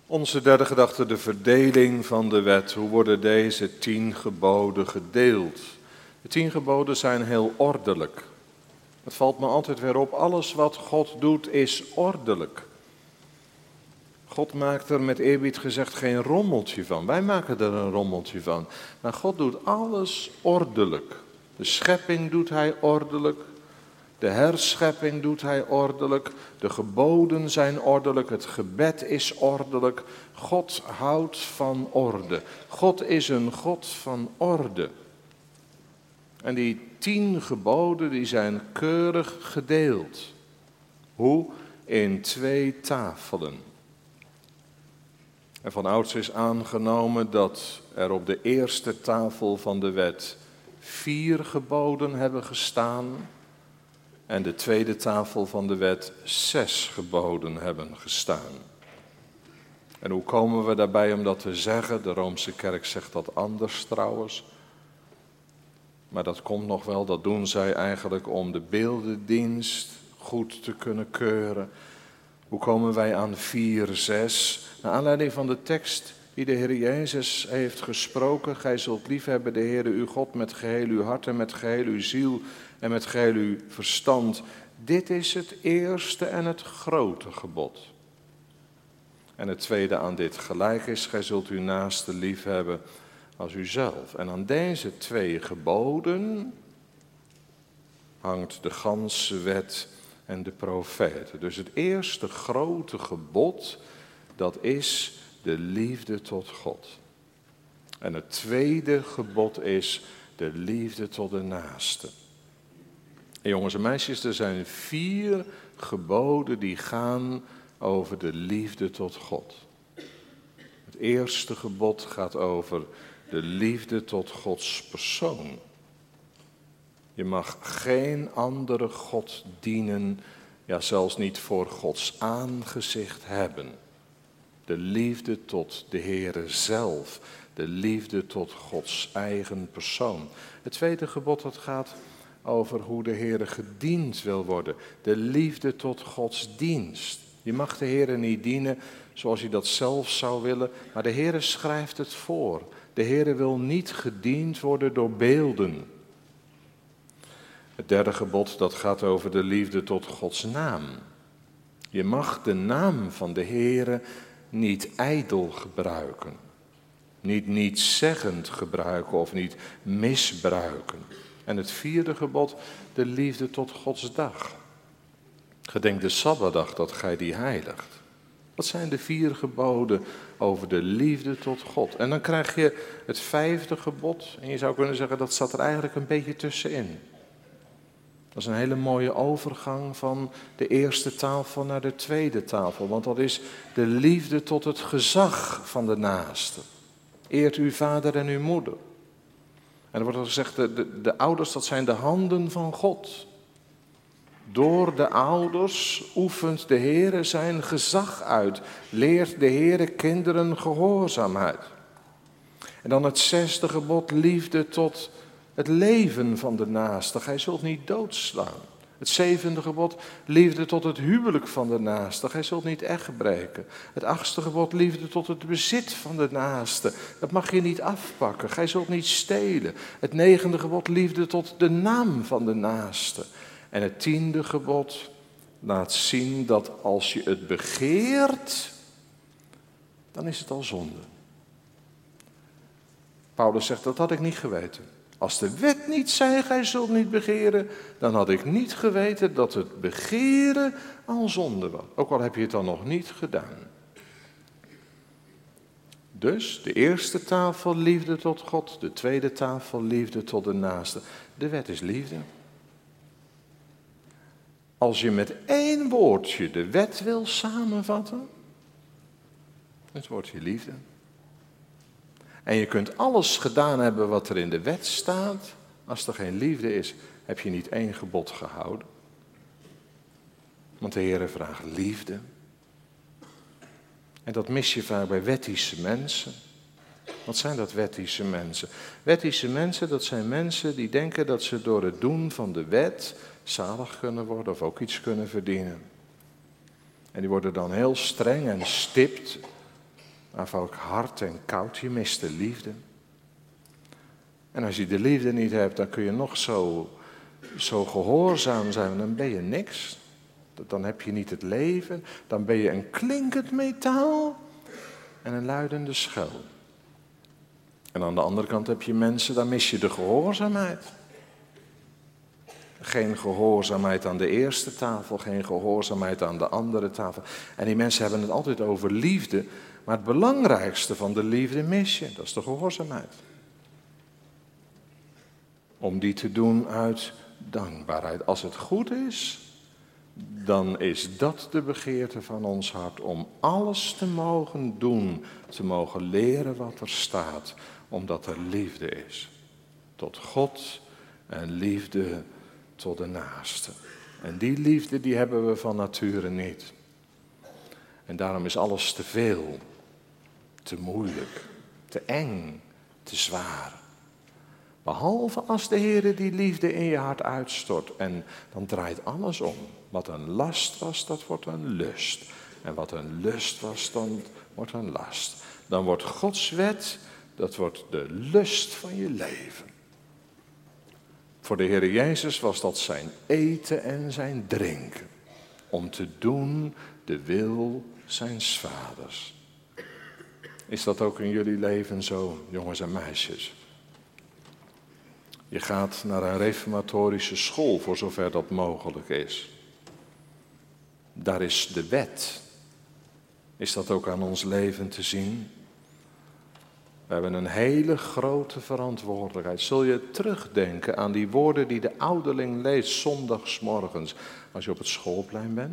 Onze derde gedachte, de verdeling van de wet. Hoe worden deze tien geboden gedeeld? De tien geboden zijn heel ordelijk. Het valt me altijd weer op, alles wat God doet is ordelijk. God maakt er met eerbied gezegd geen rommeltje van. Wij maken er een rommeltje van. Maar God doet alles ordelijk. De schepping doet hij ordelijk. De herschepping doet hij ordelijk. De geboden zijn ordelijk. Het gebed is ordelijk. God houdt van orde. God is een God van orde. En die tien geboden die zijn keurig gedeeld. Hoe? In twee tafelen. En van ouds is aangenomen dat er op de eerste tafel van de wet vier geboden hebben gestaan. En de tweede tafel van de wet zes geboden hebben gestaan. En hoe komen we daarbij om dat te zeggen? De Roomse Kerk zegt dat anders trouwens. Maar dat komt nog wel, dat doen zij eigenlijk om de beeldendienst goed te kunnen keuren. Hoe komen wij aan vier zes? Naar aanleiding van de tekst die de Heer Jezus heeft gesproken. Gij zult liefhebben de Heere uw God met geheel uw hart en met geheel uw ziel en met geheel uw verstand. Dit is het eerste en het grote gebod. En het tweede aan dit gelijk is, gij zult uw naaste liefhebben als uzelf. En aan deze twee geboden hangt de ganse wet en de profeten. Dus het eerste grote gebod, dat is de liefde tot God. En het tweede gebod is de liefde tot de naaste. En jongens en meisjes, er zijn vier geboden die gaan over de liefde tot God. Het eerste gebod gaat over de liefde tot Gods persoon. Je mag geen andere God dienen, ja zelfs niet voor Gods aangezicht hebben. De liefde tot de Heere zelf, de liefde tot Gods eigen persoon. Het tweede gebod dat gaat over hoe de Heere gediend wil worden. De liefde tot Gods dienst. Je mag de Heere niet dienen zoals je dat zelf zou willen, maar de Heere schrijft het voor. De Heere wil niet gediend worden door beelden. Het derde gebod dat gaat over de liefde tot Gods naam. Je mag de naam van de Heere niet ijdel gebruiken. Niet nietszeggend gebruiken of niet misbruiken. En het vierde gebod, de liefde tot Gods dag. Gedenk de Sabbatdag dat gij die heiligt. Dat zijn de vier geboden over de liefde tot God. En dan krijg je het vijfde gebod. En je zou kunnen zeggen, dat zat er eigenlijk een beetje tussenin. Dat is een hele mooie overgang van de eerste tafel naar de tweede tafel. Want dat is de liefde tot het gezag van de naaste. Eert uw vader en uw moeder. En er wordt al gezegd, de, de, de ouders, dat zijn de handen van God. Door de ouders oefent de Heere zijn gezag uit. Leert de Heere kinderen gehoorzaamheid. En dan het zesde gebod, liefde tot het leven van de naaste. Gij zult niet doodslaan. Het zevende gebod, liefde tot het huwelijk van de naaste. Gij zult niet echt breken. Het achtste gebod, liefde tot het bezit van de naaste. Dat mag je niet afpakken. Gij zult niet stelen. Het negende gebod, liefde tot de naam van de naaste. En het tiende gebod laat zien dat als je het begeert, dan is het al zonde. Paulus zegt, dat had ik niet geweten. Als de wet niet zei, gij zult niet begeren, dan had ik niet geweten dat het begeren al zonde was. Ook al heb je het dan nog niet gedaan. Dus de eerste tafel liefde tot God, de tweede tafel liefde tot de naaste. De wet is liefde. Als je met één woordje de wet wil samenvatten, het woordje liefde. En je kunt alles gedaan hebben wat er in de wet staat. Als er geen liefde is, heb je niet één gebod gehouden. Want de Heere vraagt liefde. En dat mis je vaak bij wettische mensen. Wat zijn dat wettische mensen? Wettische mensen, dat zijn mensen die denken dat ze door het doen van de wet zalig kunnen worden of ook iets kunnen verdienen. En die worden dan heel streng en stipt vaak hard en koud, je mist de liefde. En als je de liefde niet hebt, dan kun je nog zo, zo gehoorzaam zijn, dan ben je niks. Dan heb je niet het leven, dan ben je een klinkend metaal en een luidende schel. En aan de andere kant heb je mensen, dan mis je de gehoorzaamheid. Geen gehoorzaamheid aan de eerste tafel, geen gehoorzaamheid aan de andere tafel. En die mensen hebben het altijd over liefde, maar het belangrijkste van de liefde mis je, dat is de gehoorzaamheid. Om die te doen uit dankbaarheid. Als het goed is, dan is dat de begeerte van ons hart om alles te mogen doen, te mogen leren wat er staat, omdat er liefde is. Tot God en liefde tot de naaste. En die liefde die hebben we van nature niet. En daarom is alles te veel, te moeilijk, te eng, te zwaar. Behalve als de Heer die liefde in je hart uitstort. En dan draait alles om. Wat een last was, dat wordt een lust. En wat een lust was, dan wordt een last. Dan wordt Gods wet, dat wordt de lust van je leven. Voor de Heer Jezus was dat zijn eten en zijn drinken. Om te doen de wil zijns vaders. Is dat ook in jullie leven zo, jongens en meisjes? Je gaat naar een reformatorische school, voor zover dat mogelijk is. Daar is de wet. Is dat ook aan ons leven te zien? We hebben een hele grote verantwoordelijkheid. Zul je terugdenken aan die woorden die de ouderling leest zondagsmorgens als je op het schoolplein bent?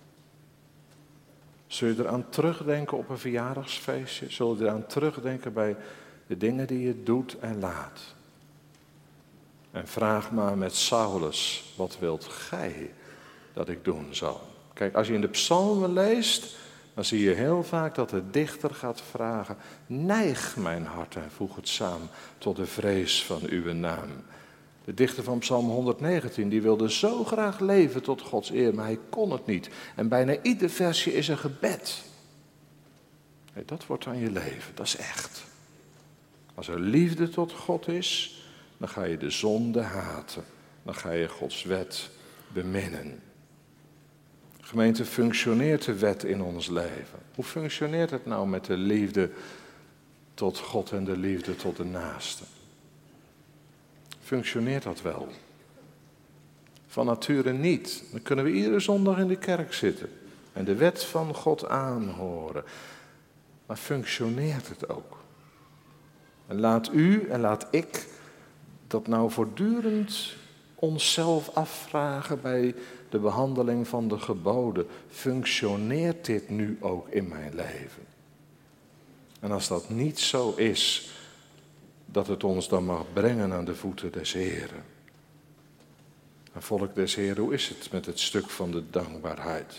Zul je eraan terugdenken op een verjaardagsfeestje? Zul je eraan terugdenken bij de dingen die je doet en laat? En vraag maar met Saulus, wat wilt gij dat ik doen zal? Kijk, als je in de psalmen leest, dan zie je heel vaak dat de dichter gaat vragen, neig mijn hart en voeg het samen tot de vrees van uw naam. De dichter van Psalm honderddegentien, die wilde zo graag leven tot Gods eer, maar hij kon het niet. En bijna ieder versje is een gebed. Nee, dat wordt aan je leven, dat is echt. Als er liefde tot God is, dan ga je de zonde haten. Dan ga je Gods wet beminnen. Gemeente, functioneert de wet in ons leven? Hoe functioneert het nou met de liefde tot God en de liefde tot de naaste? Functioneert dat wel? Van nature niet. Dan kunnen we iedere zondag in de kerk zitten en de wet van God aanhoren. Maar functioneert het ook? En laat u en laat ik dat nou voortdurend onszelf afvragen bij de behandeling van de geboden. Functioneert dit nu ook in mijn leven? En als dat niet zo is, dat het ons dan mag brengen aan de voeten des Heren. En volk des Heren, hoe is het met het stuk van de dankbaarheid?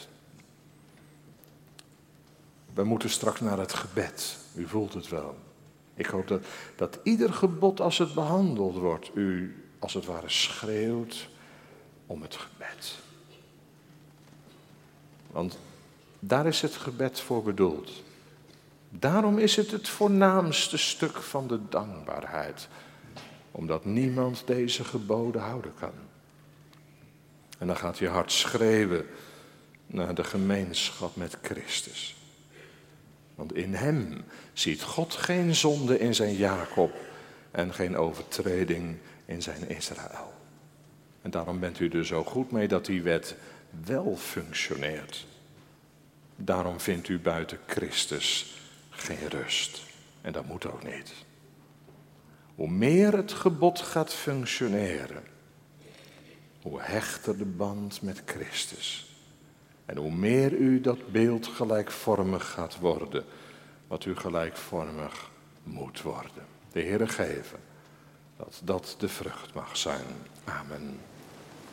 We moeten straks naar het gebed. U voelt het wel. Ik hoop dat, dat ieder gebod als het behandeld wordt, u als het ware schreeuwt om het gebed. Want daar is het gebed voor bedoeld. Daarom is het het voornaamste stuk van de dankbaarheid. Omdat niemand deze geboden houden kan. En dan gaat je hart schreeuwen naar de gemeenschap met Christus. Want in hem ziet God geen zonde in zijn Jacob en geen overtreding in zijn Israël. En daarom bent u er zo goed mee dat die wet wel functioneert. Daarom vindt u buiten Christus geen rust. En dat moet ook niet. Hoe meer het gebod gaat functioneren, hoe hechter de band met Christus. En hoe meer u dat beeld gelijkvormig gaat worden, wat u gelijkvormig moet worden. De Heere geven dat dat de vrucht mag zijn. Amen.